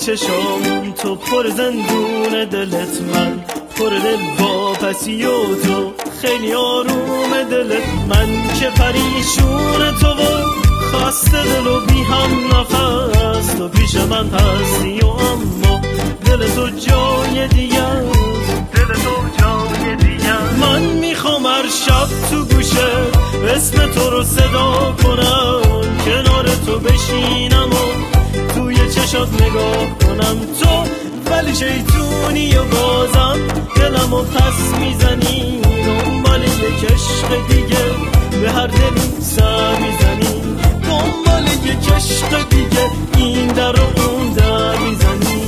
چشام تو پر زندون دلت، من پر دل واپسی و تو خیلی آروم دلت. من که پریشون تو و خسته دل و بی هم نفس، تو پیش من هستی و اما دل تو جای دیگه، دل تو جای دیگه. من میخوام هر شب تو گوشه اسم تو رو صدا کنم، کنار تو بشینم و توی چشات نگاه کنم. تو ولی شیطونی و بازم دلم و پس میزنی، دنبال یک عشق دیگه به هر دلی سر میزنی، دنبال یک عشق دیگه این در و اون در میزنی.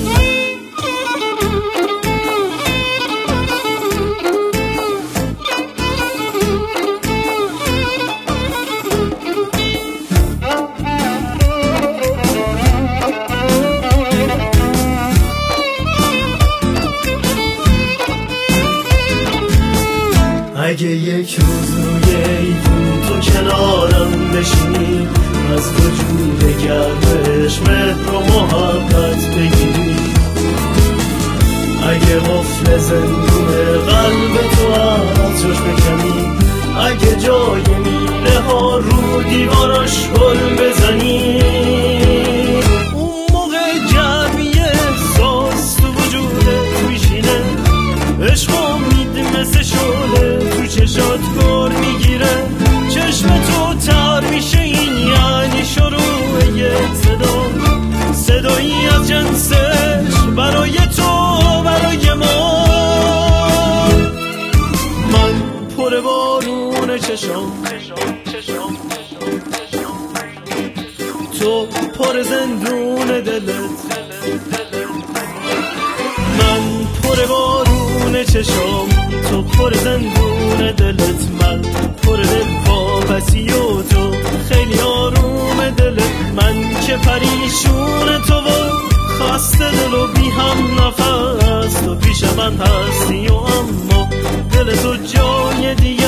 اگه یک روز روی ایوون تو کنارم بشینی، از وجود گردش مهر و محبت بگیری، اگه قفل زندون قلب تو از جاش بکنی، اگه جای میله ها رو دیواراش گل بزنی، اون موقع گرمی احساس تو وجودت میشینه، عشق امید مثل شعله تو چشات گر میگیره، چشم تو تر میشه این یعنی شروع یک صدا، صدایی از جنسش برای تو برای ما. من پر بارون چشام، تو پر زندون دلت، من پر بارون چشام تو پر زندون دلت، من پر دل واپسی و تو خیلی آروم دلت. من که پریشون تو و خسته دل و بی هم نفس، تو پیش من هستی و اما دل تو جای دیگه،